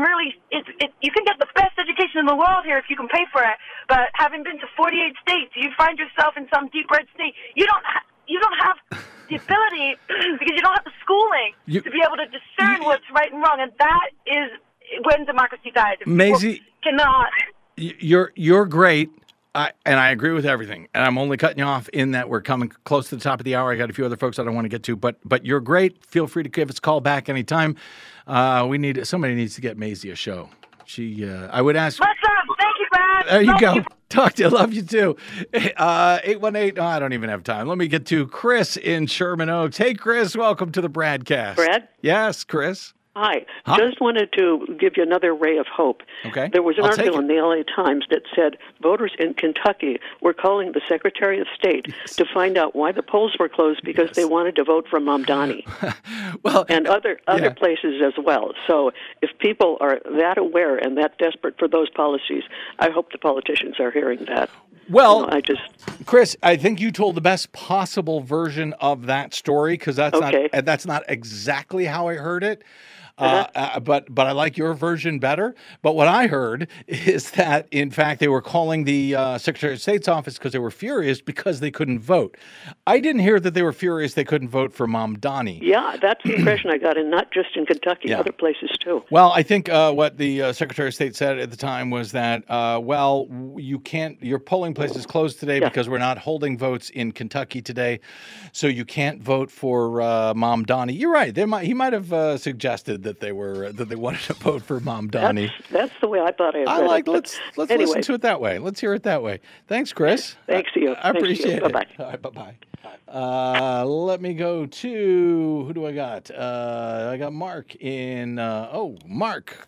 you can get the best education in the world here if you can pay for it. But having been to 48 states, you find yourself in some deep red state. You don't have the ability because you don't have the schooling to be able to discern what's right and wrong, and that is when democracy dies. Maisie, cannot. You're great. And I agree with everything. And I'm only cutting you off in that we're coming close to the top of the hour. I got a few other folks I don't want to get to, but you're great. Feel free to give us a call back anytime. Somebody needs to get Maisie a show. I would ask. Much love. Thank you, Brad. There you go. Talk to you. Love you too. 818. I don't even have time. Let me get to Chris in Sherman Oaks. Hey, Chris. Welcome to the Bradcast. Brad? Yes, Chris. Hi. Just wanted to give you another ray of hope. Okay. There was an article in the LA Times that said voters in Kentucky were calling the Secretary of State to find out why the polls were closed because they wanted to vote for Mamdani. And other places as well. So if people are that aware and that desperate for those policies, I hope the politicians are hearing that. Well, Chris, I think you told the best possible version of that story because that's not exactly how I heard it. But I like your version better. But what I heard is that, in fact, they were calling the Secretary of State's office because they were furious because they couldn't vote. I didn't hear that they were furious they couldn't vote for Mamdani. Yeah, that's the impression I got, and not just in Kentucky, other places too. Well, I think what the Secretary of State said at the time was that, you can't, your polling place is closed today because we're not holding votes in Kentucky today, so you can't vote for Mamdani. You're right. He might have suggested that they wanted to vote for Mom Donnie. That's the way I thought I read it. Let's anyway. listen to it that way. Let's hear it that way. Thanks, Chris. Thanks to you. I appreciate it. Bye-bye. All right, bye-bye. Let me go to, who do I got? I got Mark in, Mark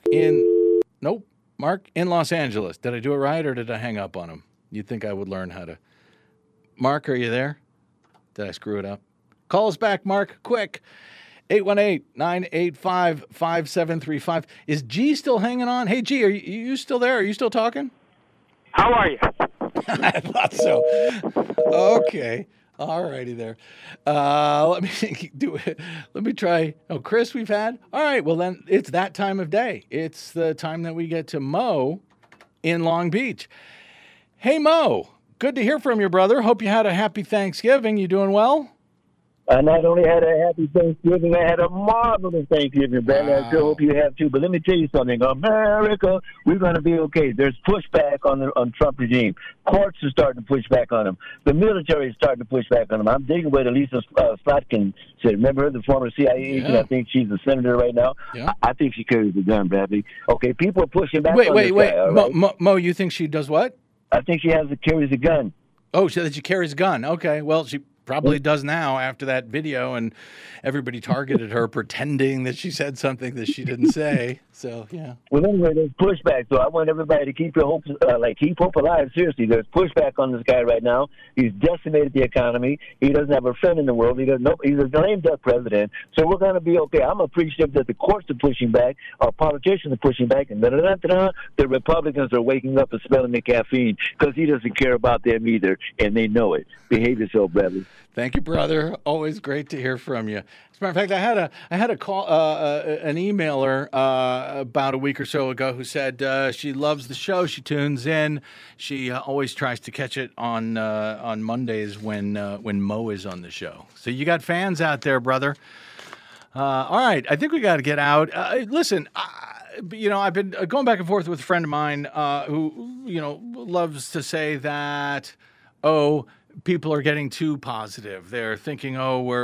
in Los Angeles. Did I do it right or did I hang up on him? You'd think I would learn how to. Mark, are you there? Did I screw it up? Call us back, Mark, quick. 818-985-5735. Is G still hanging on? Hey, G, are you still there? Are you still talking? How are you? I thought so. Okay. All righty there. Let me do it. Let me try. Oh, Chris, we've had? All right. Well, then it's that time of day. It's the time that we get to Mo in Long Beach. Hey, Mo. Good to hear from you, brother. Hope you had a happy Thanksgiving. You doing well? I not only had a happy Thanksgiving, I had a marvelous Thanksgiving, Brad. Wow. I sure hope you have too. But let me tell you something. America, we're going to be okay. There's pushback on the Trump regime. Courts are starting to push back on him. The military is starting to push back on him. I'm digging what Elisa Slotkin said. Remember her, the former CIA agent? I think she's a senator right now. Yeah. I think she carries a gun, Bradley. Okay, people are pushing back on this guy. Wait. Right? Mo, you think she does what? I think she carries a gun. Oh, she carries a gun. Okay, well, she probably does now after that video, and everybody targeted her pretending that she said something that she didn't say. So, yeah. Well, anyway, there's pushback. So I want everybody to keep your hope, keep hope alive. Seriously, there's pushback on this guy right now. He's decimated the economy. He doesn't have a friend in the world. He's a lame duck president. So we're going to be okay. I'm appreciative that the courts are pushing back, our politicians are pushing back, and the Republicans are waking up and smelling the caffeine because he doesn't care about them either, and they know it. Behave yourself, Bradley. Thank you, brother. Always great to hear from you. As a matter of fact, I had a call, an emailer about a week or so ago who said she loves the show. She tunes in. She always tries to catch it on Mondays when Mo is on the show. So you got fans out there, brother. All right, I think we got to get out. Listen. I've been going back and forth with a friend of mine who loves to say that, people are getting too positive. They're thinking,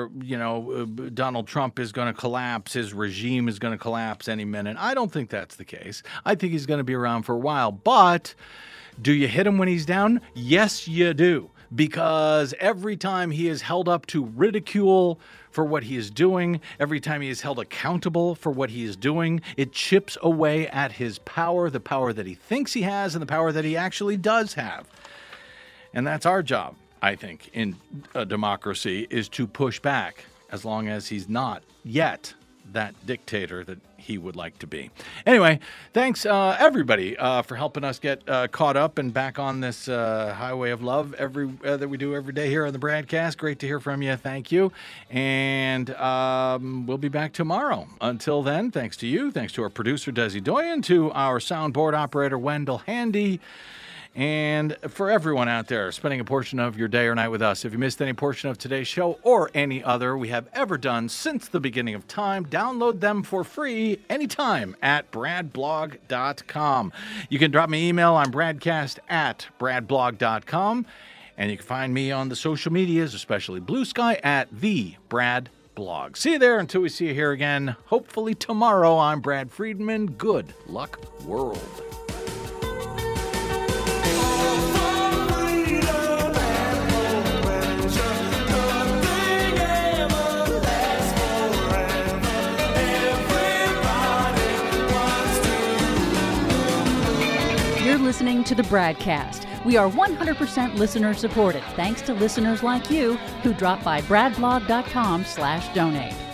Donald Trump is going to collapse. His regime is going to collapse any minute. I don't think that's the case. I think he's going to be around for a while. But do you hit him when he's down? Yes, you do. Because every time he is held up to ridicule for what he is doing, every time he is held accountable for what he is doing, it chips away at his power, the power that he thinks he has and the power that he actually does have. And that's our job, I think, in a democracy, is to push back as long as he's not yet that dictator that he would like to be. Anyway, thanks, everybody, for helping us get caught up and back on this highway of love that we do every day here on the BradCast. Great to hear from you. Thank you. And we'll be back tomorrow. Until then, thanks to you. Thanks to our producer, Desi Doyen, to our soundboard operator, Wendell Handy, and for everyone out there spending a portion of your day or night with us. If you missed any portion of today's show or any other we have ever done since the beginning of time, download them for free anytime at bradblog.com. You can drop me an email on bradcast@bradblog.com, and you can find me on the social medias, especially Blue Sky, at the Brad Blog. See you there until we see you here again, hopefully tomorrow. I'm Brad Friedman. Good luck, world. Listening to the BradCast. We are 100% listener supported, thanks to listeners like you who drop by bradblog.com/donate.